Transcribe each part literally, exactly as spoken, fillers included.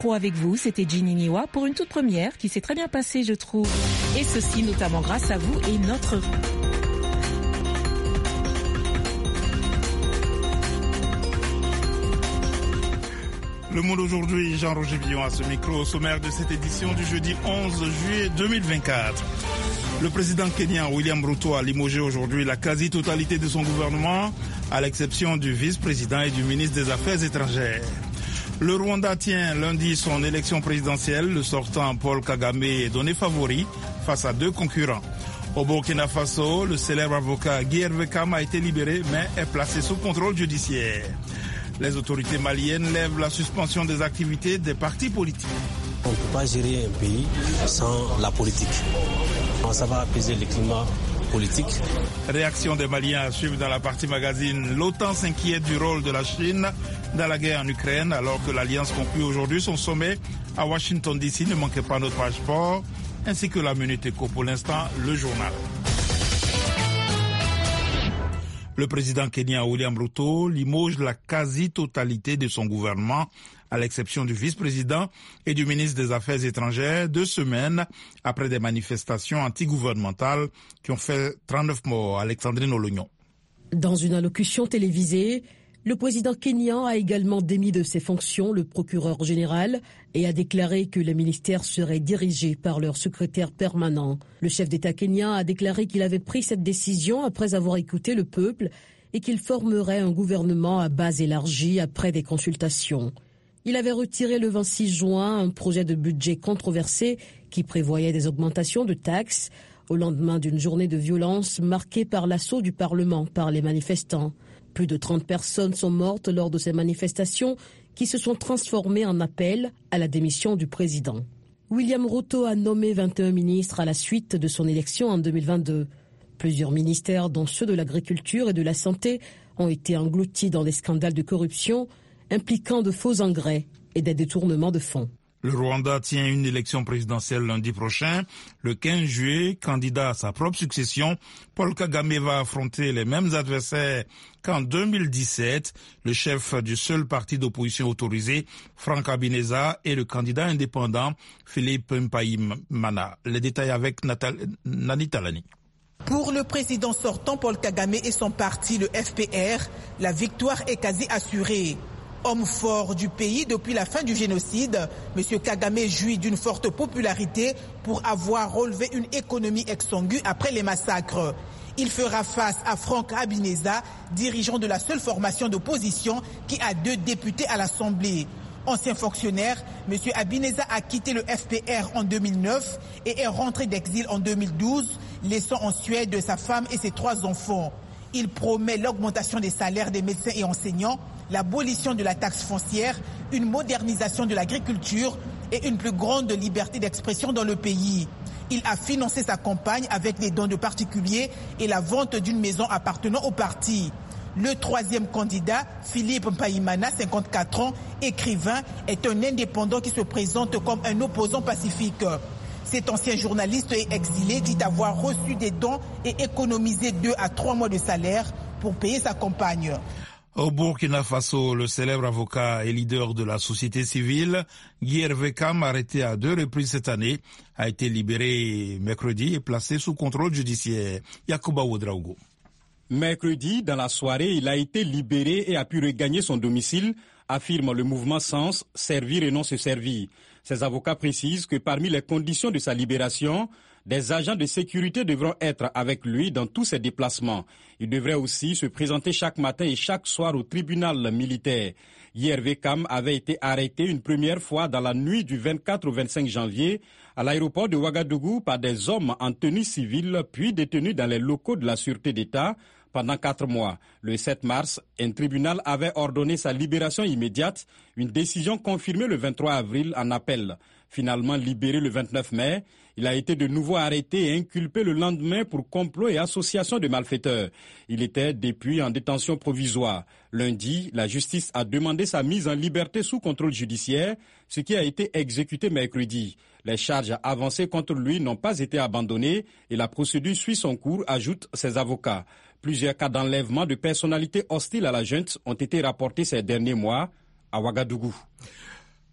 Pour avec vous, c'était Ginny Niwa pour une toute première qui s'est très bien passée, je trouve. Et ceci notamment grâce à vous et notre... Le Monde aujourd'hui, Jean-Roger Villon à ce micro, au sommaire de cette édition du jeudi onze juillet deux mille vingt-quatre. Le président kenyan William Ruto a limogé aujourd'hui la quasi-totalité de son gouvernement, à l'exception du vice-président et du ministre des Affaires étrangères. Le Rwanda tient lundi son élection présidentielle. Le sortant Paul Kagame est donné favori face à deux concurrents. Au Burkina Faso, le célèbre avocat Guy Hervé Kam a été libéré mais est placé sous contrôle judiciaire. Les autorités maliennes lèvent la suspension des activités des partis politiques. On ne peut pas gérer un pays sans la politique. Ça va apaiser le climat politique. Réaction des Maliens à suivre dans la partie magazine. L'OTAN s'inquiète du rôle de la Chine dans la guerre en Ukraine alors que l'Alliance conclut aujourd'hui son sommet à Washington D C. Ne manquez pas notre page sport ainsi que la Minute Éco. Pour l'instant, le journal. Le président kenyan William Ruto limoge la quasi-totalité de son gouvernement, à l'exception du vice-président et du ministre des Affaires étrangères, deux semaines après des manifestations antigouvernementales qui ont fait trente-neuf morts. Alexandrine Olognon. Dans une allocution télévisée, le président kenyan a également démis de ses fonctions le procureur général et a déclaré que les ministères seraient dirigés par leur secrétaire permanent. Le chef d'État kenyan a déclaré qu'il avait pris cette décision après avoir écouté le peuple et qu'il formerait un gouvernement à base élargie après des consultations. Il avait retiré le vingt-six juin un projet de budget controversé qui prévoyait des augmentations de taxes au lendemain d'une journée de violence marquée par l'assaut du Parlement par les manifestants. Plus de trente personnes sont mortes lors de ces manifestations qui se sont transformées en appel à la démission du président. William Ruto a nommé vingt et un ministres à la suite de son élection en deux mille vingt-deux. Plusieurs ministères, dont ceux de l'agriculture et de la santé, ont été engloutis dans des scandales de corruption impliquant de faux engrais et des détournements de fonds. Le Rwanda tient une élection présidentielle lundi prochain. Le quinze juillet, candidat à sa propre succession, Paul Kagame va affronter les mêmes adversaires qu'en deux mille dix-sept. Le chef du seul parti d'opposition autorisé, Frank Habineza, et le candidat indépendant, Philippe Mpayimana. Les détails avec Natal- Nani Talani. Pour le président sortant, Paul Kagame et son parti, le F P R, la victoire est quasi assurée. Homme fort du pays depuis la fin du génocide, M. Kagame jouit d'une forte popularité pour avoir relevé une économie exsangue après les massacres. Il fera face à Frank Habineza, dirigeant de la seule formation d'opposition qui a deux députés à l'Assemblée. Ancien fonctionnaire, M. Habineza a quitté le F P R en deux mille neuf et est rentré d'exil en deux mille douze, laissant en Suède sa femme et ses trois enfants. Il promet l'augmentation des salaires des médecins et enseignants, l'abolition de la taxe foncière, une modernisation de l'agriculture et une plus grande liberté d'expression dans le pays. Il a financé sa campagne avec des dons de particuliers et la vente d'une maison appartenant au parti. Le troisième candidat, Philippe Mpayimana, cinquante-quatre ans, écrivain, est un indépendant qui se présente comme un opposant pacifique. Cet ancien journaliste et exilé dit avoir reçu des dons et économisé deux à trois mois de salaire pour payer sa campagne. Au Burkina Faso, le célèbre avocat et leader de la société civile, Guy Hervé Kam, arrêté à deux reprises cette année, a été libéré mercredi et placé sous contrôle judiciaire. Yacouba Ouedraogo. Mercredi, dans la soirée, il a été libéré et a pu regagner son domicile, affirme le mouvement Sens, servir et non se servir. Ces avocats précisent que parmi les conditions de sa libération, des agents de sécurité devront être avec lui dans tous ses déplacements. Il devrait aussi se présenter chaque matin et chaque soir au tribunal militaire. Guy Hervé Kam avait été arrêté une première fois dans la nuit du vingt-quatre au vingt-cinq janvier à l'aéroport de Ouagadougou par des hommes en tenue civile, puis détenus dans les locaux de la Sûreté d'État pendant quatre mois. Le sept mars, un tribunal avait ordonné sa libération immédiate, une décision confirmée le vingt-trois avril en appel. Finalement libéré le vingt-neuf mai, il a été de nouveau arrêté et inculpé le lendemain pour complot et association de malfaiteurs. Il était depuis en détention provisoire. Lundi, la justice a demandé sa mise en liberté sous contrôle judiciaire, ce qui a été exécuté mercredi. Les charges avancées contre lui n'ont pas été abandonnées et la procédure suit son cours, ajoutent ses avocats. Plusieurs cas d'enlèvement de personnalités hostiles à la junte ont été rapportés ces derniers mois à Ouagadougou.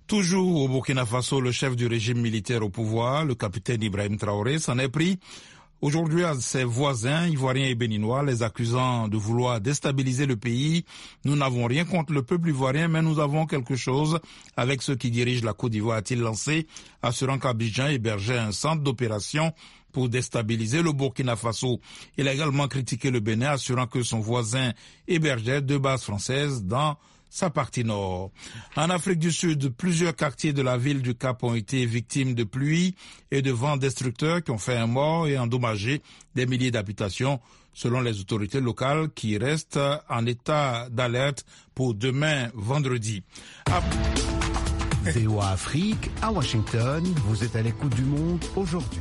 Toujours au Burkina Faso, le chef du régime militaire au pouvoir, le capitaine Ibrahim Traoré, s'en est pris aujourd'hui à ses voisins ivoiriens et béninois, les accusant de vouloir déstabiliser le pays. Nous n'avons rien contre le peuple ivoirien, mais nous avons quelque chose avec ceux qui dirigent la Côte d'Ivoire, a-t-il lancé, assurant qu'Abidjan hébergeait un centre d'opération pour déstabiliser le Burkina Faso. Il a également critiqué le Bénin, assurant que son voisin hébergeait deux bases françaises dans sa partie nord. En Afrique du Sud, plusieurs quartiers de la ville du Cap ont été victimes de pluie et de vents destructeurs qui ont fait un mort et endommagé des milliers d'habitations, selon les autorités locales qui restent en état d'alerte pour demain vendredi. À... V O A Afrique, à Washington, vous êtes à l'écoute du monde aujourd'hui.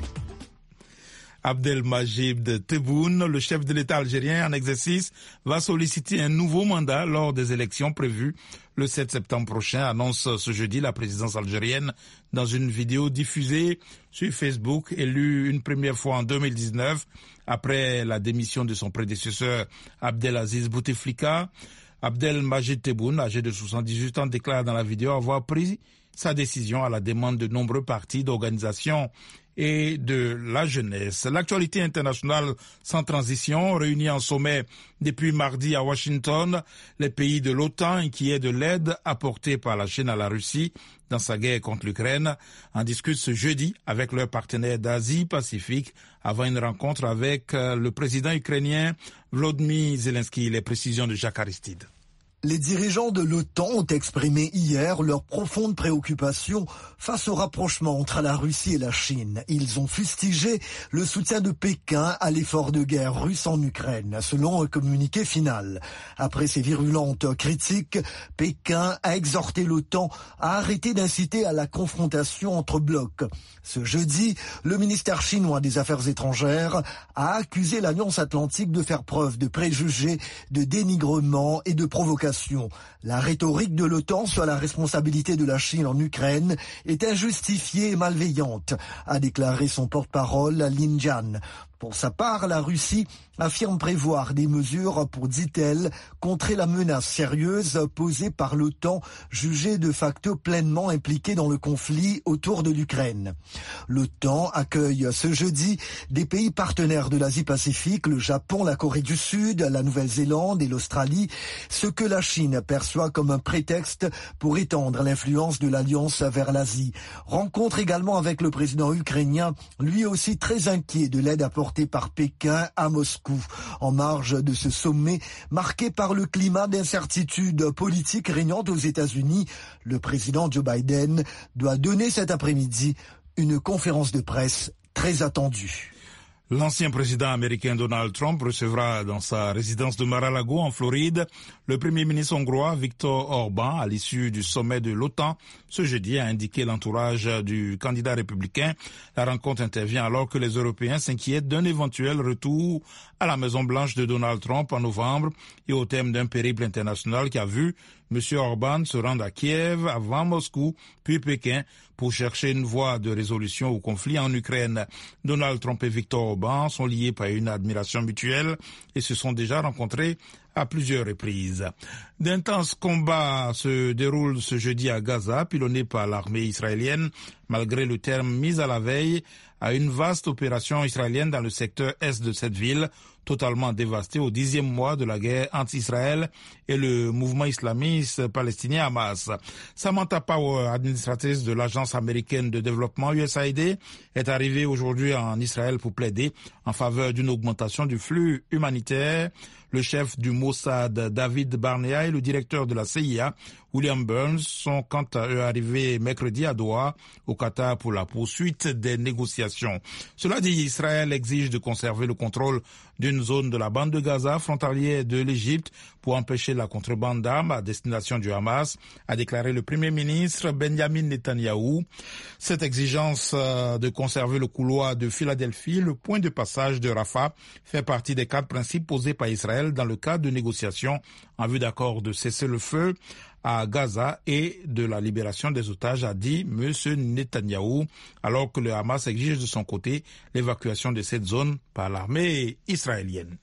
Abdelmajid Tebboune, le chef de l'État algérien en exercice, va solliciter un nouveau mandat lors des élections prévues le sept septembre prochain, annonce ce jeudi la présidence algérienne dans une vidéo diffusée sur Facebook, élue une première fois en deux mille dix-neuf après la démission de son prédécesseur Abdelaziz Bouteflika. Abdelmajid Tebboune, âgé de soixante-dix-huit ans, déclare dans la vidéo avoir pris sa décision à la demande de nombreux partis, d'organisations et de la jeunesse. L'actualité internationale sans transition, réunie en sommet depuis mardi à Washington, les pays de l'OTAN inquiets de l'aide apportée par la Chine à la Russie dans sa guerre contre l'Ukraine en discutent ce jeudi avec leurs partenaires d'Asie-Pacifique avant une rencontre avec le président ukrainien Volodymyr Zelensky. Les précisions de Jacques Aristide. Les dirigeants de l'OTAN ont exprimé hier leur profonde préoccupation face au rapprochement entre la Russie et la Chine. Ils ont fustigé le soutien de Pékin à l'effort de guerre russe en Ukraine, selon un communiqué final. Après ces virulentes critiques, Pékin a exhorté l'OTAN à arrêter d'inciter à la confrontation entre blocs. Ce jeudi, le ministère chinois des Affaires étrangères a accusé l'Alliance atlantique de faire preuve de préjugés, de dénigrement et de provocation. La rhétorique de l'OTAN sur la responsabilité de la Chine en Ukraine est injustifiée et malveillante, a déclaré son porte-parole Lin Jian. Pour sa part, la Russie affirme prévoir des mesures pour, dit-elle, contrer la menace sérieuse posée par l'OTAN, jugée de facto pleinement impliquée dans le conflit autour de l'Ukraine. L'OTAN accueille ce jeudi des pays partenaires de l'Asie-Pacifique, le Japon, la Corée du Sud, la Nouvelle-Zélande et l'Australie, ce que la Chine perçoit comme un prétexte pour étendre l'influence de l'Alliance vers l'Asie. Rencontre également avec le président ukrainien, lui aussi très inquiet de l'aide apportée par Pékin à Moscou, en marge de ce sommet marqué par le climat d'incertitude politique régnant aux États-Unis. Le président Joe Biden doit donner cet après-midi une conférence de presse très attendue. L'ancien président américain Donald Trump recevra dans sa résidence de Mar-a-Lago en Floride le premier ministre hongrois Viktor Orban à l'issue du sommet de l'OTAN. Ce jeudi, a indiqué l'entourage du candidat républicain. La rencontre intervient alors que les Européens s'inquiètent d'un éventuel retour à la Maison-Blanche de Donald Trump en novembre et au thème d'un périple international qui a vu M. Orban se rendre à Kiev avant Moscou, puis Pékin, pour chercher une voie de résolution au conflit en Ukraine. Donald Trump et Viktor Orban sont liés par une admiration mutuelle et se sont déjà rencontrés à plusieurs reprises. D'intenses combats se déroulent ce jeudi à Gaza, pilonnés par l'armée israélienne, malgré le terme mis à la veille à une vaste opération israélienne dans le secteur est de cette ville, totalement dévastée au dixième mois de la guerre entre Israël et le mouvement islamiste palestinien Hamas. Samantha Power, administratrice de l'agence américaine de développement U S A I D, est arrivée aujourd'hui en Israël pour plaider en faveur d'une augmentation du flux humanitaire. Le chef du Mossad, David Barnea, et le directeur de la C I A, William Burns, sont quant à eux arrivés mercredi à Doha, au Qatar, pour la poursuite des négociations. Cela dit, Israël exige de conserver le contrôle d'une zone de la bande de Gaza, frontalière de l'Égypte, pour empêcher la contrebande d'armes à destination du Hamas, a déclaré le Premier ministre Benjamin Netanyahou. Cette exigence de conserver le couloir de Philadelphie, le point de passage de Rafah, fait partie des quatre principes posés par Israël dans le cadre de négociations en vue d'accord de cessez-le-feu à Gaza et de la libération des otages, a dit M. Netanyahou, alors que le Hamas exige de son côté l'évacuation de cette zone par l'armée israélienne.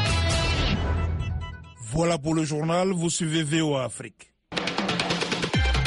Voilà pour le journal, vous suivez V O A Afrique.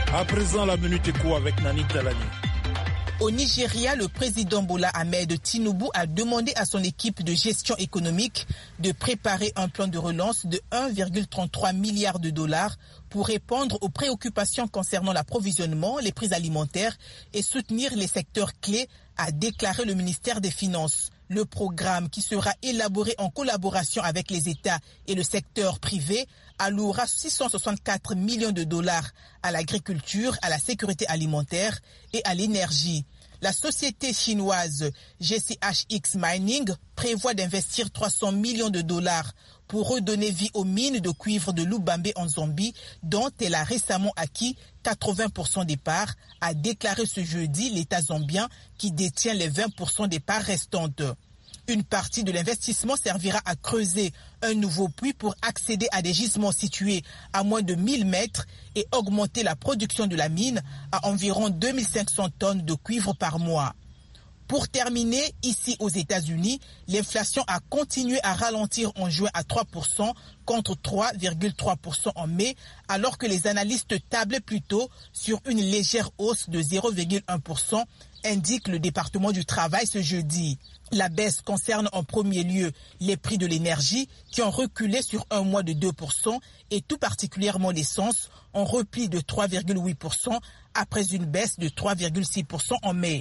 À présent, la Minute Éco avec Nani Talani. Au Nigeria, le président Bola Ahmed Tinubu a demandé à son équipe de gestion économique de préparer un plan de relance de un virgule trente-trois milliard de dollars pour répondre aux préoccupations concernant l'approvisionnement, les prix alimentaires et soutenir les secteurs clés, a déclaré le ministère des Finances. Le programme, qui sera élaboré en collaboration avec les États et le secteur privé, allouera six cent soixante-quatre millions de dollars à l'agriculture, à la sécurité alimentaire et à l'énergie. La société chinoise G C H X Mining prévoit d'investir trois cents millions de dollars pour redonner vie aux mines de cuivre de Lubambe en Zambie, dont elle a récemment acquis quatre-vingts pour cent des parts, a déclaré ce jeudi l'État zambien qui détient les vingt pour cent des parts restantes. Une partie de l'investissement servira à creuser un nouveau puits pour accéder à des gisements situés à moins de mille mètres et augmenter la production de la mine à environ deux mille cinq cents tonnes de cuivre par mois. Pour terminer, ici aux États-Unis, l'inflation a continué à ralentir en juin à trois pour cent contre trois virgule trois pour cent en mai, alors que les analystes tablaient plutôt sur une légère hausse de zéro virgule un pour cent, indique le département du travail ce jeudi. La baisse concerne en premier lieu les prix de l'énergie qui ont reculé sur un mois de deux pour cent et tout particulièrement l'essence en repli de trois virgule huit pour cent après une baisse de trois virgule six pour cent en mai.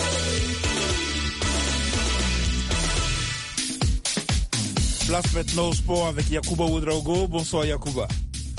Place maintenant au sport avec Yacouba Ouedraogo. Bonsoir Yacouba.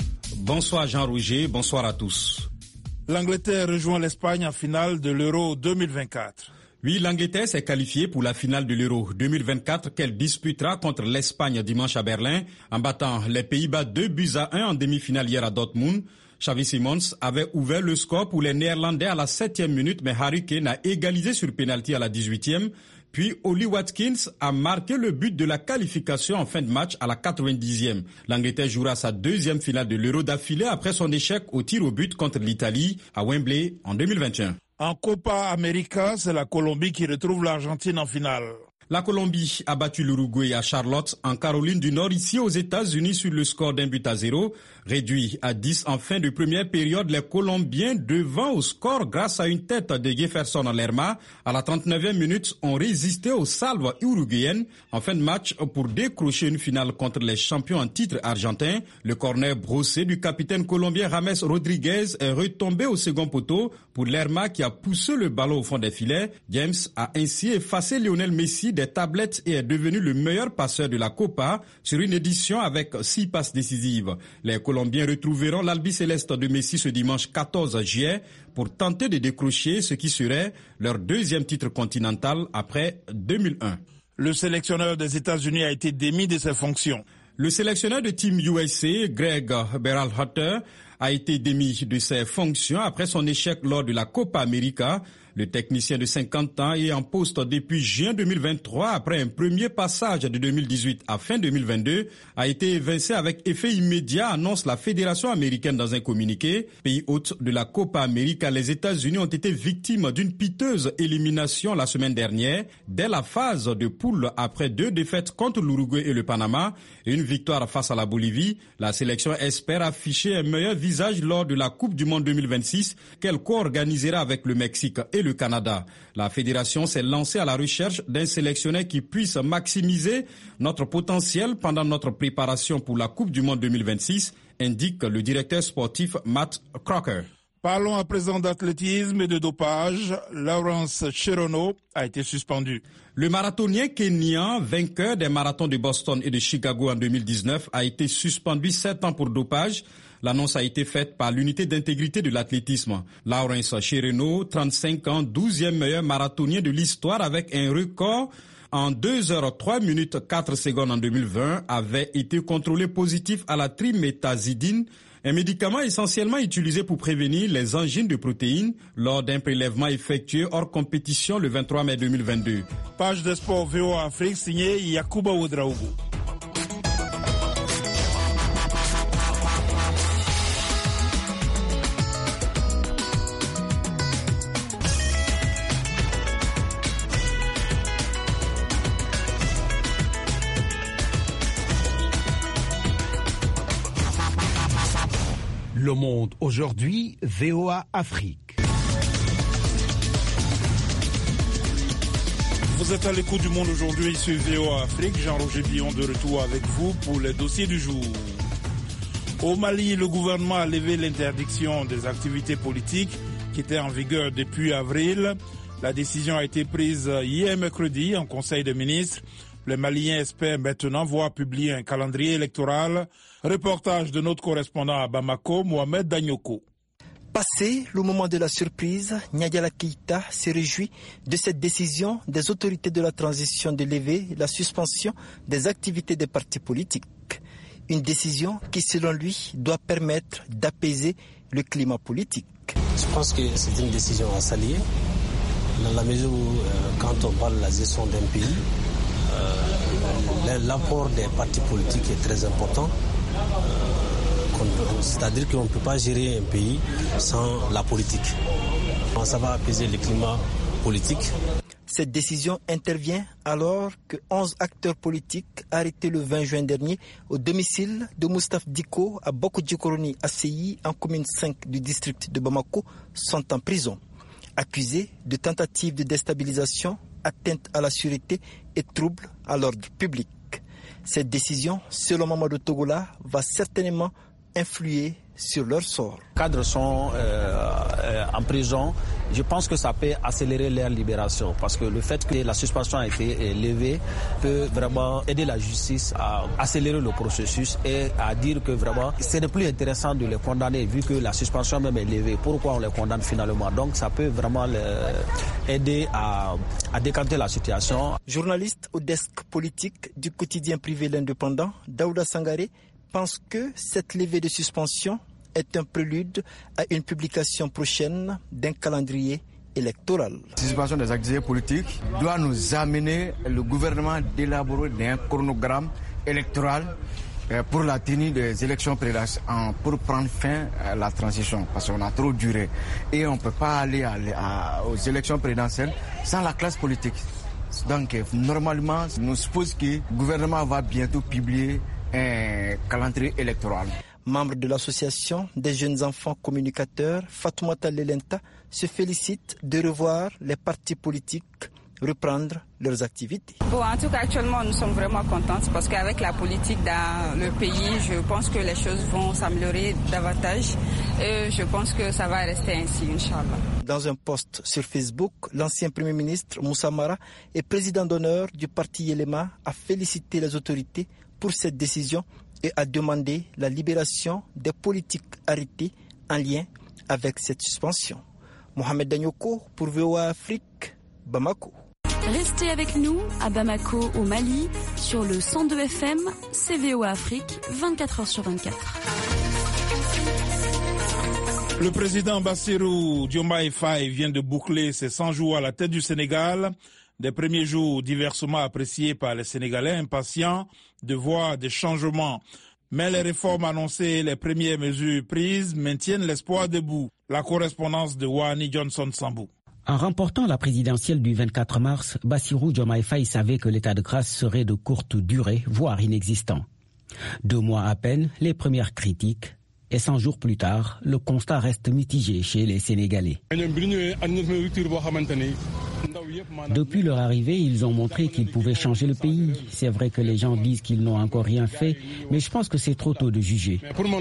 Bonsoir Jean-Roger, bonsoir à tous. L'Angleterre rejoint l'Espagne en finale de l'Euro deux mille vingt-quatre. Oui, l'Angleterre s'est qualifiée pour la finale de l'Euro deux mille vingt-quatre qu'elle disputera contre l'Espagne dimanche à Berlin en battant les Pays-Bas deux buts à un en demi-finale hier à Dortmund. Xavi Simons avait ouvert le score pour les Néerlandais à la septième minute, mais Harry Kane a égalisé sur pénalty à la dix-huitième. Puis Oli Watkins a marqué le but de la qualification en fin de match à la quatre-vingt-dixième. L'Angleterre jouera sa deuxième finale de l'Euro d'affilée après son échec au tir au but contre l'Italie à Wembley en deux mille vingt et un. En Copa América, c'est la Colombie qui retrouve l'Argentine en finale. La Colombie a battu l'Uruguay à Charlotte, en Caroline du Nord, ici aux États-Unis, sur le score d'un but à zéro. Réduit à dix en fin de première période, les Colombiens devant au score grâce à une tête de Jefferson Lerma. À la trente-neuvième minute, ont résisté aux salves uruguayennes. En fin de match, pour décrocher une finale contre les champions en titre argentins, le corner brossé du capitaine colombien James Rodriguez est retombé au second poteau pour Lerma qui a poussé le ballon au fond des filets. James a ainsi effacé Lionel Messi des tablettes et est devenu le meilleur passeur de la Copa sur une édition avec six passes décisives. Les Colombiens retrouveront l'Albi-Céleste de Messi ce dimanche quatorze juillet pour tenter de décrocher ce qui serait leur deuxième titre continental après deux mille un. Le sélectionneur des États-Unis a été démis de ses fonctions. Le sélectionneur de Team U S A, Greg Berhalter, a été démis de ses fonctions après son échec lors de la Copa América. Le technicien de cinquante ans est en poste depuis juin deux mille vingt-trois après un premier passage de deux mille dix-huit à fin deux mille vingt-deux, a été évincé avec effet immédiat, annonce la Fédération américaine dans un communiqué. Pays hôte de la Copa América, les États-Unis ont été victimes d'une piteuse élimination la semaine dernière, dès la phase de poule après deux défaites contre l'Uruguay et le Panama et une victoire face à la Bolivie. La sélection espère afficher un meilleur visage lors de la Coupe du Monde deux mille vingt-six qu'elle co-organisera avec le Mexique et le Canada. La fédération s'est lancée à la recherche d'un sélectionneur qui puisse maximiser notre potentiel pendant notre préparation pour la Coupe du Monde deux mille vingt-six, indique le directeur sportif Matt Crocker. Parlons à présent d'athlétisme et de dopage. Lawrence Cherono a été suspendu. Le marathonien kenyan, vainqueur des marathons de Boston et de Chicago en deux mille dix-neuf, a été suspendu sept ans pour dopage. L'annonce a été faite par l'unité d'intégrité de l'athlétisme. Lawrence Cherono, trente-cinq ans, douzième meilleur marathonien de l'histoire avec un record en deux heures trois minutes quatre secondes en deux mille vingt, avait été contrôlé positif à la triméthazidine, un médicament essentiellement utilisé pour prévenir les angines de protéines lors d'un prélèvement effectué hors compétition le vingt-trois mai deux mille vingt-deux. Page de sport V O A Afrique signée Yacouba Ouedraogo. Le Monde aujourd'hui, V O A Afrique. Vous êtes à l'écoute du Monde aujourd'hui sur V O A Afrique. Jean-Roger Billon de retour avec vous pour les dossiers du jour. Au Mali, le gouvernement a levé l'interdiction des activités politiques qui était en vigueur depuis avril. La décision a été prise hier mercredi en Conseil des ministres. Les Maliens espèrent maintenant voir publier un calendrier électoral. Reportage de notre correspondant à Bamako, Mohamed Danyoko. Passé le moment de la surprise, Nyadiala Keïta se réjouit de cette décision des autorités de la transition de lever la suspension des activités des partis politiques. Une décision qui, selon lui, doit permettre d'apaiser le climat politique. Je pense que c'est une décision à saluer, dans la mesure où, euh, quand on parle de la gestion d'un pays, euh, l'apport des partis politiques est très important. Euh, c'est-à-dire qu'on ne peut pas gérer un pays sans la politique. Ça va apaiser le climat politique. Cette décision intervient alors que onze acteurs politiques arrêtés le vingt juin dernier au domicile de Moustapha Diko à Boko-Djikoroni à Séyi, en commune cinq du district de Bamako, sont en prison, accusés de tentative de déstabilisation, atteinte à la sûreté et trouble à l'ordre public. Cette décision, selon Mamadou Togola, va certainement influer sur leur sort. Les cadres sont euh, euh, en prison. Je pense que ça peut accélérer leur libération parce que le fait que la suspension a été levée peut vraiment aider la justice à accélérer le processus et à dire que vraiment c'est le plus intéressant de les condamner vu que la suspension même est levée. Pourquoi on les condamne finalement? Donc ça peut vraiment les aider à, à décanter la situation. Journaliste au desk politique du quotidien privé L'Indépendant, Daouda Sangaré pense que cette levée de suspension est un prélude à une publication prochaine d'un calendrier électoral. La suspension des activités politiques doit nous amener le gouvernement d'élaborer un chronogramme électoral pour la tenue des élections présidentielles, pour prendre fin à la transition, parce qu'on a trop duré. Et on ne peut pas aller à, à, aux élections présidentielles sans la classe politique. Donc, normalement, nous suppose que le gouvernement va bientôt publier un calendrier électoral. Membre de l'association des jeunes enfants communicateurs, Fatoumata Lelenta se félicite de revoir les partis politiques reprendre leurs activités. Bon, en tout cas, actuellement, nous sommes vraiment contents parce qu'avec la politique dans le pays, je pense que les choses vont s'améliorer davantage et je pense que ça va rester ainsi, Inch'Allah. Dans un post sur Facebook, l'ancien Premier ministre Moussa Mara et président d'honneur du parti Yelema a félicité les autorités pour cette décision et a demandé la libération des politiques arrêtés en lien avec cette suspension. Mohamed Danyoko pour V O A Afrique, Bamako. Restez avec nous à Bamako au Mali sur le cent deux F M, C V O A Afrique, vingt-quatre heures sur vingt-quatre. Le président Bassirou Diomaye Faye vient de boucler ses cent jours à la tête du Sénégal. Des premiers jours diversement appréciés par les Sénégalais impatients de voir des changements. Mais les réformes annoncées et les premières mesures prises maintiennent l'espoir debout. La correspondance de Wani Johnson Sambou. En remportant la présidentielle du vingt-quatre mars, Bassirou Diomaye Faye savait que l'état de grâce serait de courte durée, voire inexistant. Deux mois à peine, les premières critiques, et cent jours plus tard, le constat reste mitigé chez les Sénégalais. Depuis leur arrivée, ils ont montré qu'ils pouvaient changer le pays. C'est vrai que les gens disent qu'ils n'ont encore rien fait, mais je pense que c'est trop tôt de juger.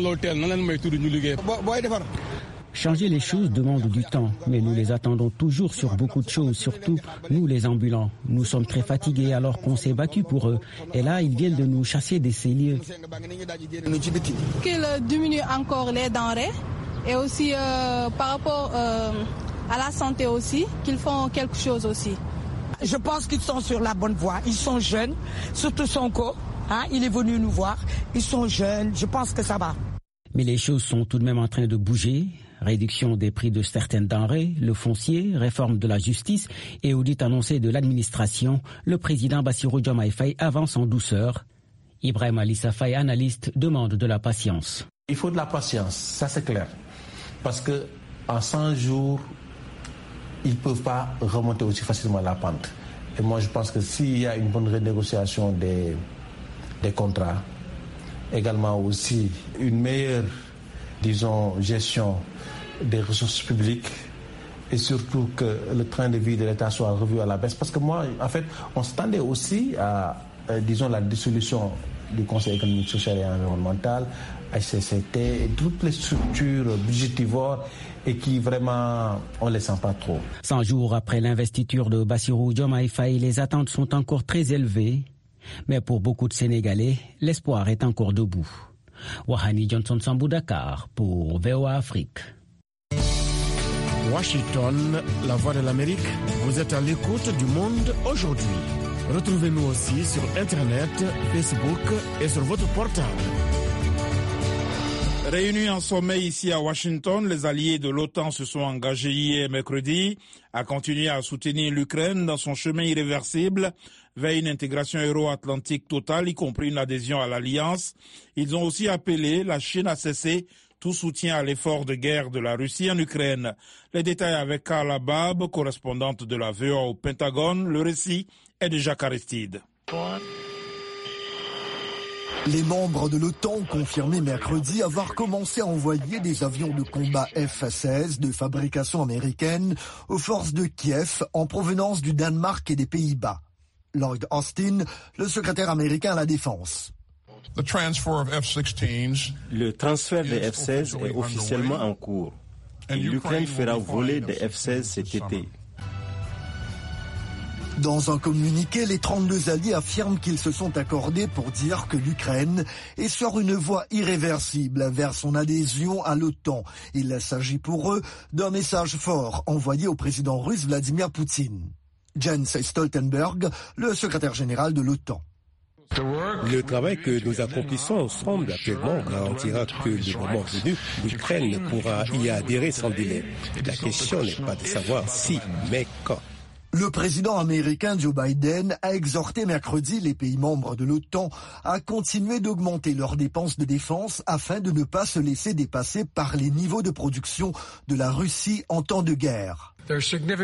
Changer les choses demande du temps, mais nous les attendons toujours sur beaucoup de choses, surtout nous les ambulants. Nous sommes très fatigués alors qu'on s'est battu pour eux. Et là, ils viennent de nous chasser de ces lieux. Qu'ils diminuent encore les denrées et aussi euh, par rapport euh, à la santé aussi, qu'ils font quelque chose aussi. Je pense qu'ils sont sur la bonne voie. Ils sont jeunes, surtout Sonko. Hein, il est venu nous voir. Ils sont jeunes, je pense que ça va. Mais les choses sont tout de même en train de bouger. Réduction des prix de certaines denrées, le foncier, réforme de la justice et audit annoncé de l'administration, le président Bassirou Diomaye Faye avance en douceur. Ibrahim Alissa Faye, analyste, demande de la patience. Il faut de la patience, ça c'est clair. Parce que en cent jours, ils ne peuvent pas remonter aussi facilement la pente. Et moi je pense que s'il y a une bonne renégociation des, des contrats, également aussi une meilleure disons, gestion des ressources publiques et surtout que le train de vie de l'État soit revu à la baisse. Parce que moi, en fait, on s'attendait aussi à, euh, disons, la dissolution du Conseil économique, social et environnemental, H C C T, et toutes les structures budgétivores et qui vraiment, on ne les sent pas trop. cent jours après l'investiture de Bassirou Diomaye Faye, les attentes sont encore très élevées. Mais pour beaucoup de Sénégalais, l'espoir est encore debout. Wahani Johnson Sambou, Dakar, pour V O A Afrique. Washington, la voix de l'Amérique, vous êtes à l'écoute du monde aujourd'hui. Retrouvez-nous aussi sur Internet, Facebook et sur votre portable. Réunis en sommet ici à Washington, les alliés de l'OTAN se sont engagés hier mercredi à continuer à soutenir l'Ukraine dans son chemin irréversible vers une intégration euro-atlantique totale, y compris une adhésion à l'Alliance. Ils ont aussi appelé la Chine à cesser tout soutien à l'effort de guerre de la Russie en Ukraine. Les détails avec Carla Bab, correspondante de la V O A au Pentagone. Le récit est de Jacques Aristide. Les membres de l'OTAN ont confirmé mercredi avoir commencé à envoyer des avions de combat F seize de fabrication américaine aux forces de Kiev en provenance du Danemark et des Pays-Bas. Lloyd Austin, le secrétaire américain à la Défense. Le transfert des F seize est officiellement en cours. Et l'Ukraine fera voler des F seize cet été. Dans un communiqué, les trente-deux alliés affirment qu'ils se sont accordés pour dire que l'Ukraine est sur une voie irréversible vers son adhésion à l'OTAN. Il s'agit pour eux d'un message fort envoyé au président russe Vladimir Poutine. Jens Stoltenberg, le secrétaire général de l'OTAN. Le travail que nous accomplissons ensemble actuellement garantira que le moment venu, l'Ukraine pourra y adhérer sans délai. La question n'est pas de savoir si, mais quand. Le président américain Joe Biden a exhorté mercredi les pays membres de l'OTAN à continuer d'augmenter leurs dépenses de défense afin de ne pas se laisser dépasser par les niveaux de production de la Russie en temps de guerre. La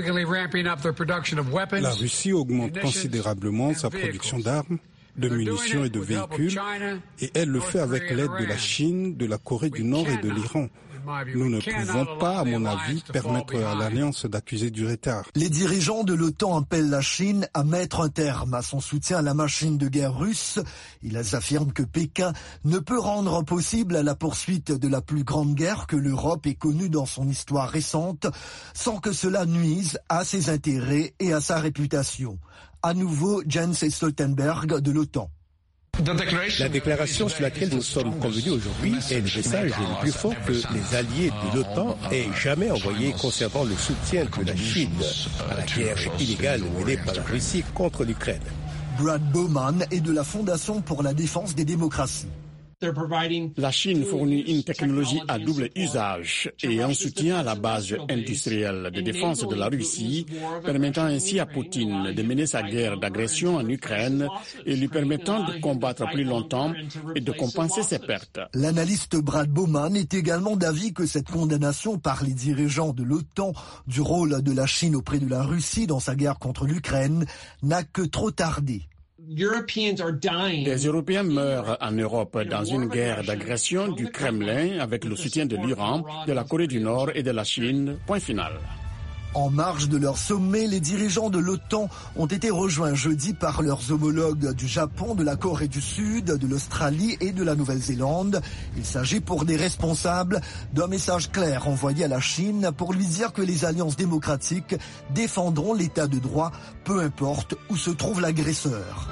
Russie augmente considérablement sa production d'armes, de munitions et de véhicules, et elle le fait avec l'aide de la Chine, de la Corée du Nord et de l'Iran. Nous ne pouvons pas, à mon avis, permettre à l'Alliance d'accuser du retard. Les dirigeants de l'OTAN appellent la Chine à mettre un terme à son soutien à la machine de guerre russe. Ils affirment que Pékin ne peut rendre possible la poursuite de la plus grande guerre que l'Europe ait connue dans son histoire récente, sans que cela nuise à ses intérêts et à sa réputation. À nouveau, Jens Stoltenberg de l'OTAN. La déclaration sur laquelle nous sommes convenus aujourd'hui est le message le plus fort que les alliés de l'OTAN aient jamais envoyé concernant le soutien de la Chine à la guerre illégale menée par la Russie contre l'Ukraine. Brad Bowman est de la Fondation pour la défense des démocraties. La Chine fournit une technologie à double usage et un soutien à la base industrielle de défense de la Russie, permettant ainsi à Poutine de mener sa guerre d'agression en Ukraine et lui permettant de combattre plus longtemps et de compenser ses pertes. L'analyste Brad Bowman est également d'avis que cette condamnation par les dirigeants de l'OTAN du rôle de la Chine auprès de la Russie dans sa guerre contre l'Ukraine n'a que trop tardé. Des Européens meurent en Europe dans une guerre d'agression du Kremlin avec le soutien de l'Iran, de la Corée du Nord et de la Chine. Point final. En marge de leur sommet, les dirigeants de l'OTAN ont été rejoints jeudi par leurs homologues du Japon, de la Corée du Sud, de l'Australie et de la Nouvelle-Zélande. Il s'agit pour des responsables d'un message clair envoyé à la Chine pour lui dire que les alliances démocratiques défendront l'état de droit, peu importe où se trouve l'agresseur.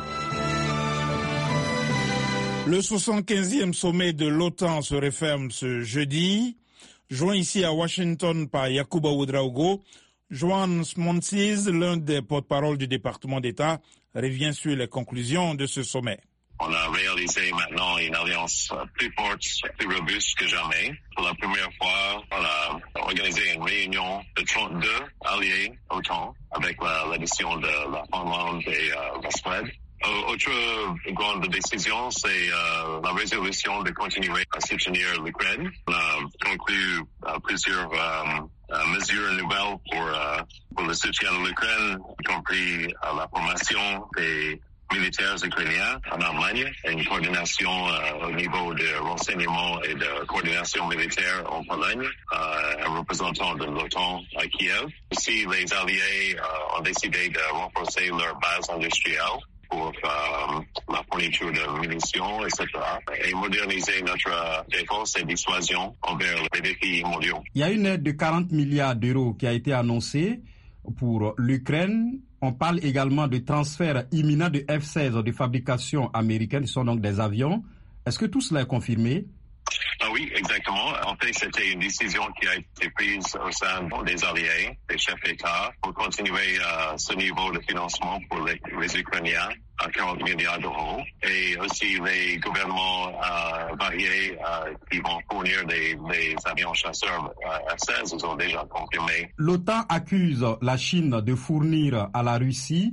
Le soixante-quinzième sommet de l'OTAN se referme ce jeudi. Joint ici à Washington par Yacouba Ouedraogo, Joan Smonsiz, l'un des porte-parole du département d'État, revient sur les conclusions de ce sommet. On a réalisé maintenant une alliance plus forte, plus robuste que jamais. Pour la première fois, on a organisé une réunion de trente-deux alliés OTAN avec l'addition de la Finlande et euh, la Suède. Autre grande décision, c'est euh, la résolution de continuer à soutenir l'Ukraine. On a conclu euh, plusieurs euh, euh, mesures nouvelles pour, euh, pour le soutien de l'Ukraine, y compris euh, la formation des militaires ukrainiens en Allemagne, une coordination euh, au niveau de renseignement et de coordination militaire en Pologne, euh, un représentant de l'OTAN à Kiev. Aussi, les alliés euh, ont décidé de renforcer leur base industrielle pour euh, la fourniture de munitions, et cetera, et moderniser notre défense et dissuasion envers les défis mondiaux. Il y a une aide de quarante milliards d'euros qui a été annoncée pour l'Ukraine. On parle également de transfert imminent de F seize de fabrication américaine, ce sont donc des avions. Est-ce que tout cela est confirmé? Ah oui, exactement. En fait, c'était une décision qui a été prise au sein des alliés, des chefs d'État, pour continuer uh, ce niveau de financement pour les, les Ukrainiens à quarante milliards d'euros. Et aussi les gouvernements uh, variés uh, qui vont fournir des, des avions chasseurs uh, F seize, ils ont déjà confirmé. L'OTAN accuse la Chine de fournir à la Russie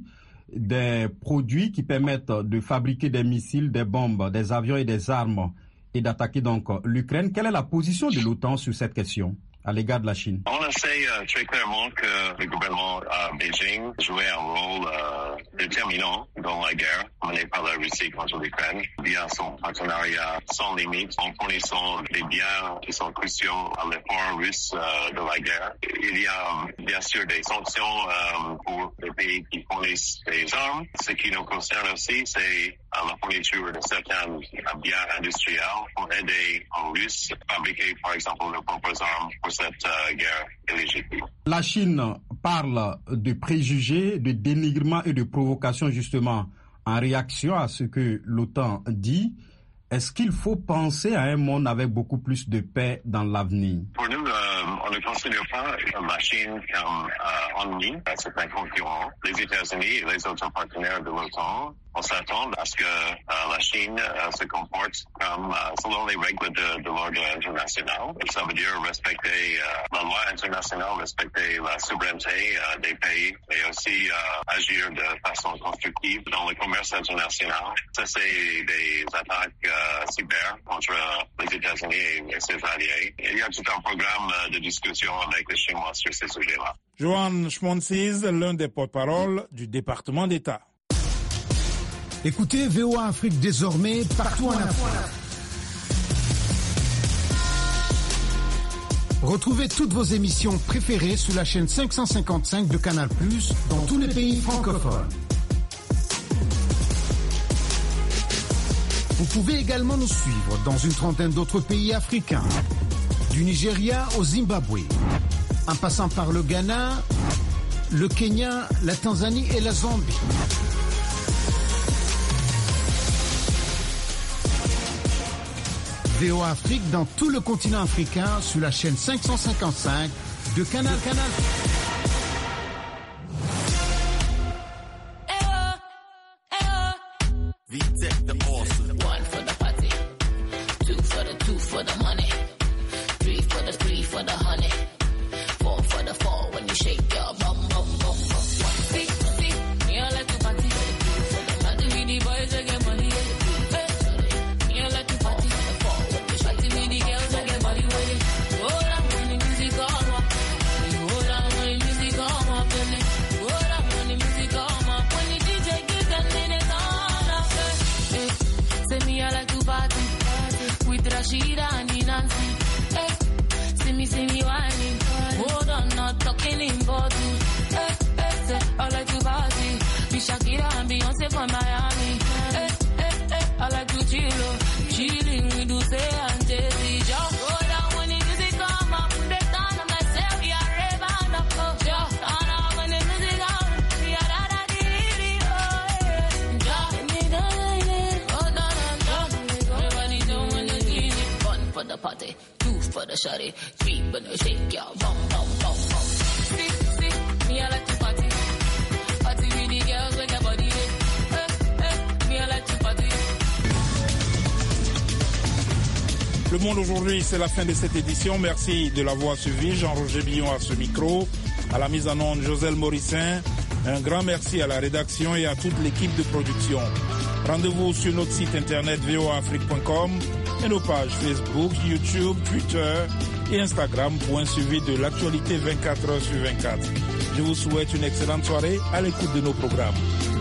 des produits qui permettent de fabriquer des missiles, des bombes, des avions et des armes, et d'attaquer donc l'Ukraine. Quelle est la position de l'OTAN sur cette question à l'égard de la Chine? On a sait euh, très clairement que le gouvernement à Beijing jouait un rôle euh, déterminant dans la guerre menée par la Russie contre l'Ukraine via son partenariat sans limite en fournissant des biens qui sont cruciaux à l'effort russe euh, de la guerre. Il y a bien sûr des sanctions euh, pour les pays qui fournissent des armes. Ce qui nous concerne aussi, c'est la fourniture de certains biens industriels pour aider les Russes à fabriquer, par exemple, leurs propres armes pour cette uh, guerre illégitime. La Chine parle de préjugés, de dénigrement et de provocation justement en réaction à ce que l'OTAN dit. Est-ce qu'il faut penser à un monde avec beaucoup plus de paix dans l'avenir? Pour nous, euh, on ne considère pas la Chine comme euh, ennemi, c'est un concurrent. Les États-Unis et les autres partenaires de l'OTAN, on s'attend à ce que euh, la Chine euh, se comporte comme euh, selon les règles de, de l'ordre international. Ça veut dire respecter euh, la loi internationale, respecter la souveraineté euh, des pays et aussi euh, agir de façon constructive dans le commerce international. Ça, c'est des attaques euh, cyber contre les États-Unis et ses alliés. Il y a tout un programme euh, de discussion avec les Chinois sur ces sujets-là. Johan Schmonsiz, l'un des porte-parole du département d'État. Écoutez V O A Afrique désormais partout en Afrique. Retrouvez toutes vos émissions préférées sous la chaîne cinq cent cinquante-cinq de Canal plus, dans tous les pays francophones. Vous pouvez également nous suivre dans une trentaine d'autres pays africains, du Nigeria au Zimbabwe, en passant par le Ghana, le Kenya, la Tanzanie et la Zambie. V O A Afrique dans tout le continent africain sur la chaîne cinq cent cinquante-cinq de Canal Canal. Le Monde aujourd'hui, c'est la fin de cette édition. Merci de l'avoir suivi. Jean-Roger Billon à ce micro, à la mise en onde Joselle Morissin. Un grand merci à la rédaction et à toute l'équipe de production. Rendez-vous sur notre site internet v o a afrique point com et nos pages Facebook, YouTube, Twitter et Instagram pour un suivi de l'actualité vingt-quatre heures sur vingt-quatre. Je vous souhaite une excellente soirée à l'écoute de nos programmes.